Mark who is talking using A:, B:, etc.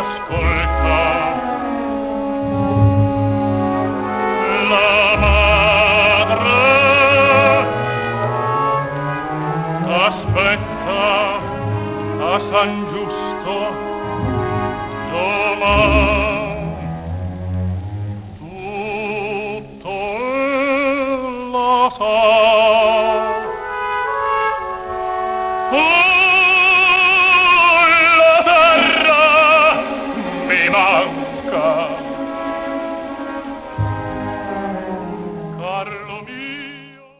A: ascolta. La madre t'aspetta a San Giusto domani. Tutto la sa